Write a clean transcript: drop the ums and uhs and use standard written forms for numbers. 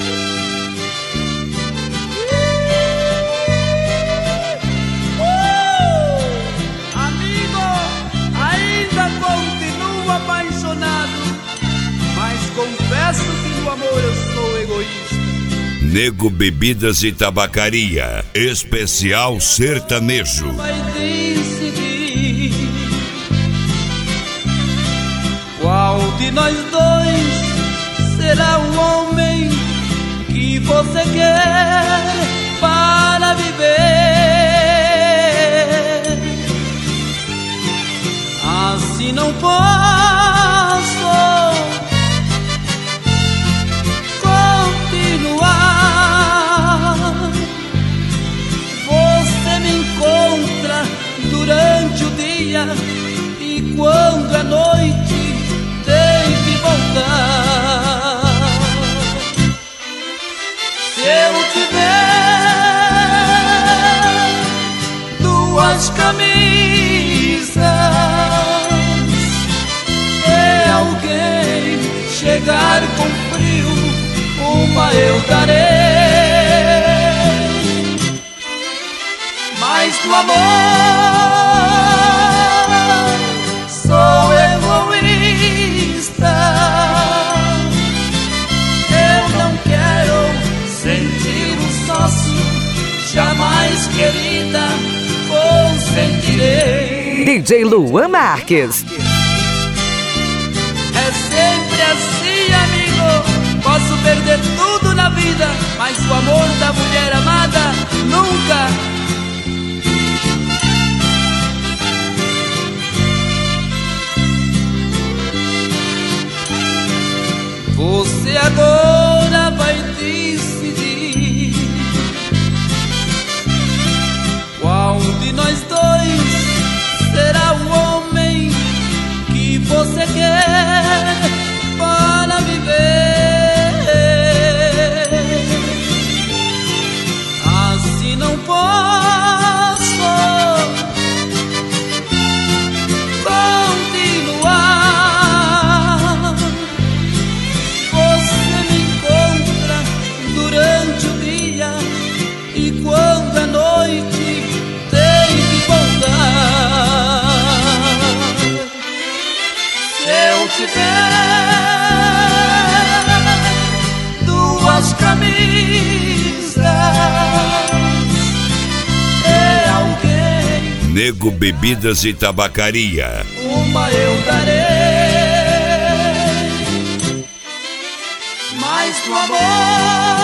Amigo, ainda continuo apaixonado, mas confesso que no amor eu sou egoísta. Nego Bebidas e Tabacaria, especial sertanejo. Vai decidir qual de nós dois será o homem que você quer para viver. Assim não posso continuar. Você me encontra durante o dia e quando é noite tem que voltar. Se eu tiver duas camisas e alguém chegar com frio, uma eu darei. Mas no amor sou egoísta. Eu não quero sentir um sócio, jamais, querida, consentirei. DJ Luan Marques. É sempre assim, amigo. Posso perder tudo na vida, mas o amor da mulher amada nunca. Você agora vai decidir qual de nós dois será o homem que você quer para viver. Assim não posso continuar. Você me encontra durante o dia e quando é noite tem que voltar. Se eu tiver duas camisas e alguém, Nego Bebidas e Tabacaria. uma eu darei. Mas no amor